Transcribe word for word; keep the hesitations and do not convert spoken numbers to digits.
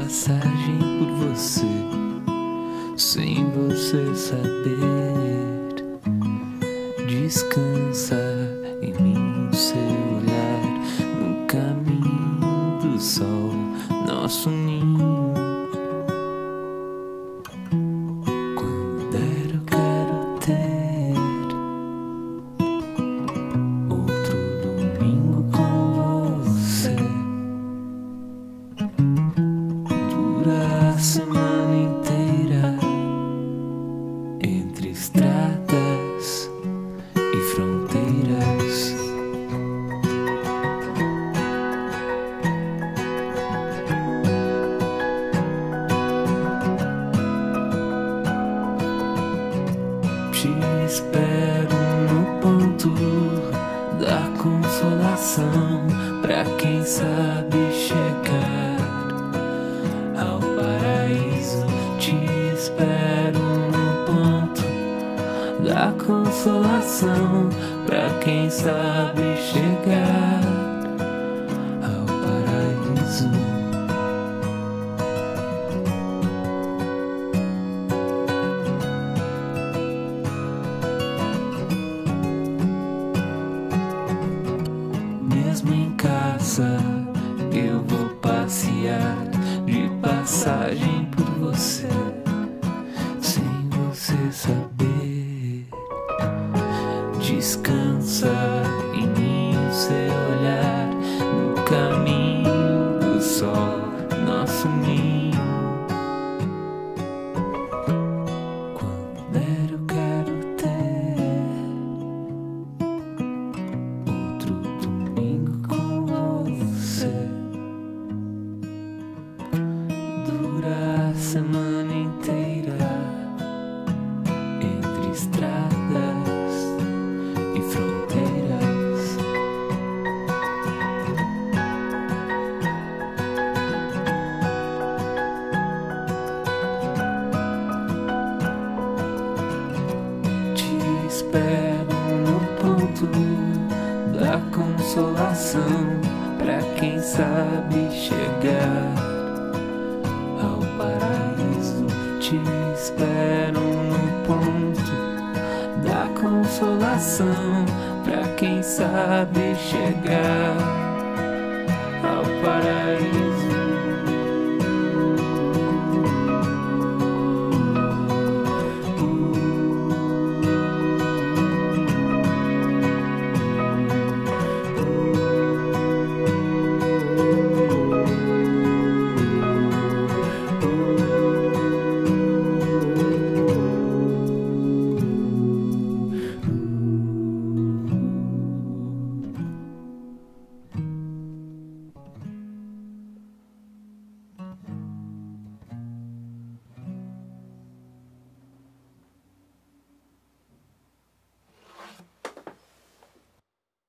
passagem por você, sem você saber. Descansa em mim o seu olhar, no caminho do sol, nosso ninho. Quando der eu quero ter outro domingo com você. Dura a semana inteira, entre estradas e fronteiras. Te espero no ponto da consolação, pra quem sabe chegar ao paraíso. Te espero no ponto da consolação, pra quem sabe chegar ao paraíso. Mesmo em casa eu vou passear, de passagem por você, sem você saber. Descansa em mim o seu olhar, no caminho do sol, nosso ninho. Quando der eu quero ter outro domingo com você. Dura a semana inteira, entre estradas e fronteiras. Te espero no ponto da consolação, pra quem sabe chegar ao paraíso. Te espero no ponto da consolação, pra quem sabe chegar ao paraíso.